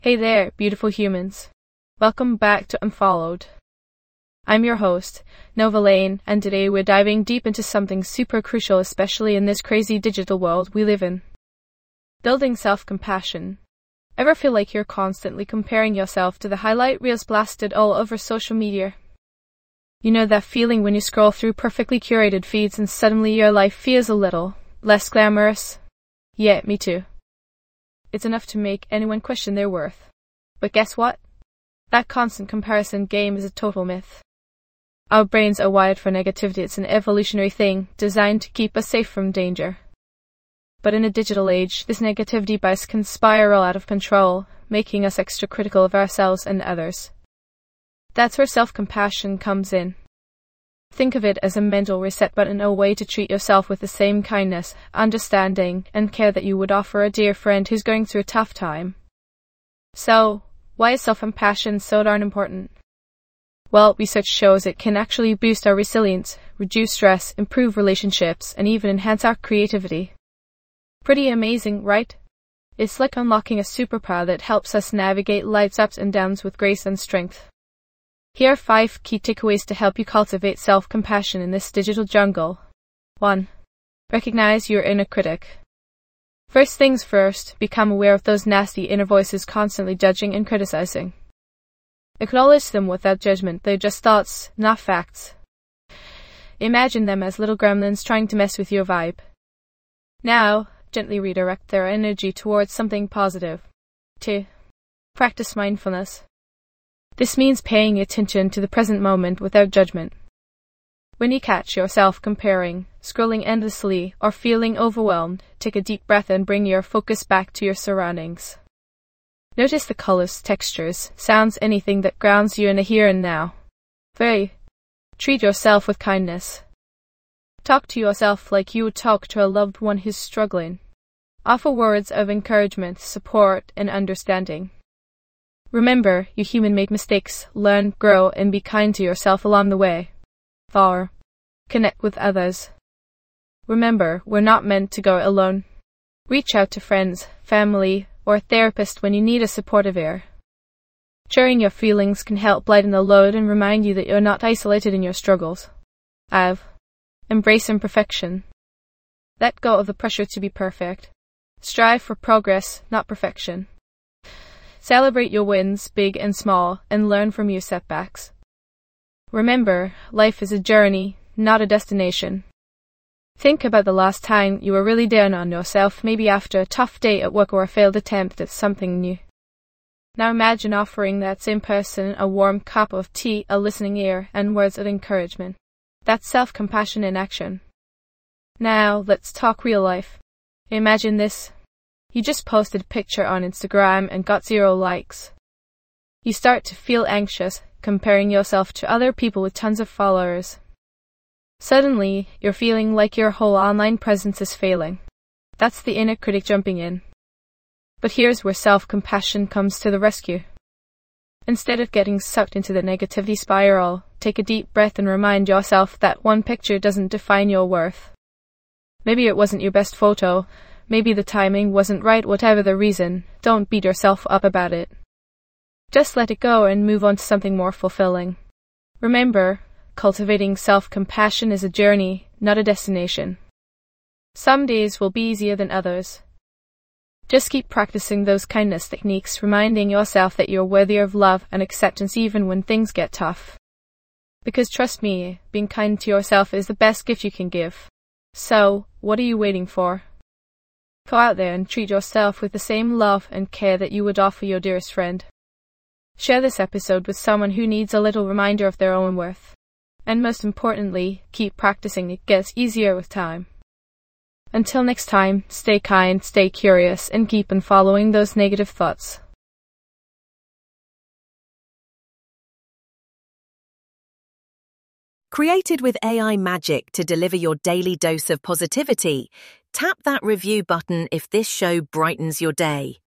Hey there, beautiful humans. Welcome back to Unfollowed. I'm your host, Nova Lane, and today we're diving deep into something super crucial, especially in this crazy digital world we live in. Building self-compassion. Ever feel like you're constantly comparing yourself to the highlight reels blasted all over social media? You know that feeling when you scroll through perfectly curated feeds and suddenly your life feels a little less glamorous? Yeah, me too. It's enough to make anyone question their worth. But guess what? That constant comparison game is a total myth. Our brains are wired for negativity. It's an evolutionary thing designed to keep us safe from danger. But in a digital age, this negativity bias can spiral out of control, making us extra critical of ourselves and others. That's where self-compassion comes in. Think of it as a mental reset button, a way to treat yourself with the same kindness, understanding, and care that you would offer a dear friend who's going through a tough time. So, why is self-compassion so darn important? Well, research shows it can actually boost our resilience, reduce stress, improve relationships, and even enhance our creativity. Pretty amazing, right? It's like unlocking a superpower that helps us navigate life's ups and downs with grace and strength. Here are 5 key takeaways to help you cultivate self-compassion in this digital jungle. 1. Recognize your inner critic. First things first, become aware of those nasty inner voices constantly judging and criticizing. Acknowledge them without judgment. They're just thoughts, not facts. Imagine them as little gremlins trying to mess with your vibe. Now, gently redirect their energy towards something positive. 2. Practice mindfulness. This means paying attention to the present moment without judgment. When you catch yourself comparing, scrolling endlessly, or feeling overwhelmed, take a deep breath and bring your focus back to your surroundings. Notice the colors, textures, sounds, anything that grounds you in the here and now. 3. Treat yourself with kindness. Talk to yourself like you would talk to a loved one who's struggling. Offer words of encouragement, support, and understanding. Remember, you're human, make mistakes, learn, grow, and be kind to yourself along the way. 4. Connect with others. Remember, we're not meant to go alone. Reach out to friends, family, or a therapist when you need a supportive ear. Sharing your feelings can help lighten the load and remind you that you're not isolated in your struggles. 5. Embrace imperfection. Let go of the pressure to be perfect. Strive for progress, not perfection. Celebrate your wins, big and small, and learn from your setbacks. Remember, life is a journey, not a destination. Think about the last time you were really down on yourself, maybe after a tough day at work or a failed attempt at something new. Now imagine offering that same person a warm cup of tea, a listening ear, and words of encouragement. That's self-compassion in action. Now, let's talk real life. Imagine this. You just posted a picture on Instagram and got 0 likes. You start to feel anxious, comparing yourself to other people with tons of followers. Suddenly, you're feeling like your whole online presence is failing. That's the inner critic jumping in. But here's where self-compassion comes to the rescue. Instead of getting sucked into the negativity spiral, take a deep breath and remind yourself that one picture doesn't define your worth. Maybe it wasn't your best photo. Maybe the timing wasn't right. Whatever the reason, don't beat yourself up about it. Just let it go and move on to something more fulfilling. Remember, cultivating self-compassion is a journey, not a destination. Some days will be easier than others. Just keep practicing those kindness techniques, reminding yourself that you're worthy of love and acceptance even when things get tough. Because trust me, being kind to yourself is the best gift you can give. So, what are you waiting for? Go out there and treat yourself with the same love and care that you would offer your dearest friend. Share this episode with someone who needs a little reminder of their own worth. And most importantly, keep practicing. It gets easier with time. Until next time, stay kind, stay curious, and keep on following those negative thoughts. Created with AI magic to deliver your daily dose of positivity, tap that review button if this show brightens your day.